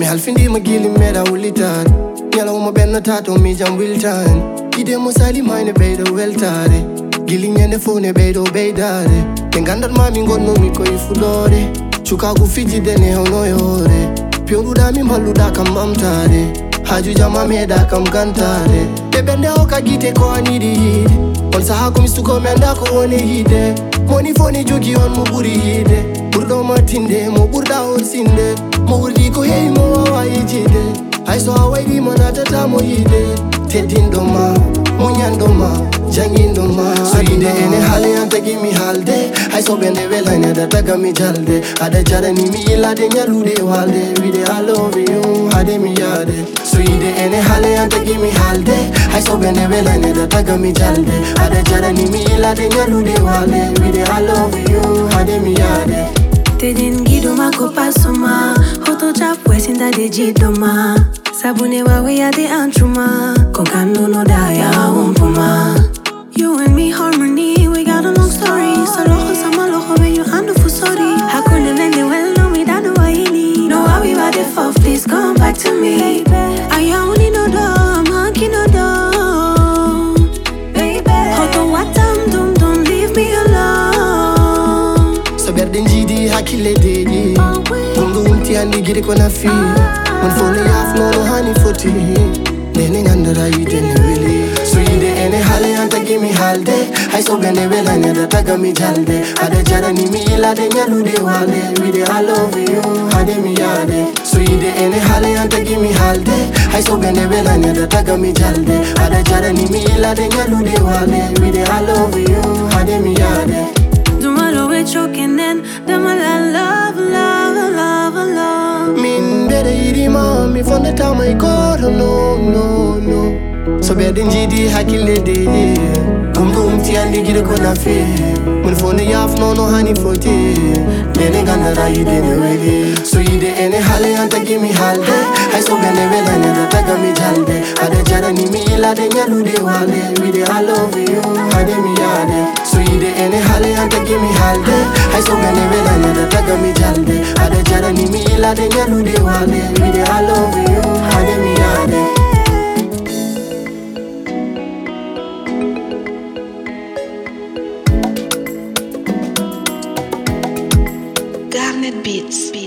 halfindi ma gili mera wulitan nyala uma benna tato mi jam wiltan ide mo sali mine beydo weltare gili nyende fone beydo beydare de gandal mami gonno mi koy fulore chuka gu fiji dene hono yore pionduda mi maluda kam mamtare haju jama meda kam gantare de bende oka gite ko anidi hide on saha ko mistuko menda ko woni hide moni foni jogi on mo buri hide burdo matinde mo burda horsinde mo wurdi ko hey mo wawi jide hay so awaydi manata tamo hide teddindoma munyandoma jangindoma so ide ene hale anta gimi halde hay so bende welane da tagami jalde ada jarani mi ilade nyalude walde wide I love you ade mi yade so ide ene hale anta gimi halde hay so bende welane da tagami jalde ada jarani mi ilade nyalude walde wide I love you ade mi yade te den gido mako pasoma hoto chap wesinda de jidoma sabune wawe ya de antruma kokano no daya umpuma you and me harmony we got a long story so lojo sama lojo when you handle for sorry hakuna nende well no me dadu waini no I be bad for please come back to me I only know I'm hunky no do baby hoto watam don't leave me alone so berden jidi hakile deji mungu umti andi giri kona fi mon fone yaf no hani foti nene ngandara ide ne wili so ide ene hale anta gimi halde hay so bene welane da tagami jalde ada jarani mi ilade nyalude walde wide I love you ade mi yade so ide ene hale anta gimi halde hay so bene welane da tagami jalde ada jarani mi ilade nyalude walde wide I love you ade mi yade Dumalo we choking in Dumala love min bede yidi mami from the time I got no so bedin jidi hakile de gum ti andi gide ko na fe mun fone yaf no hani foti nene gandara yide ne wele so yide ene hale anta gimi halde hay so bene welane da tagami jalde ada jarani mi ilade nyalude walde wide I love you ade mi yade so yide ene hale anta gimi halde hay so bene welane da tagami jalde ada jarani mi ilade nyalude walde wide I love you ade mi yade Garnet Beats.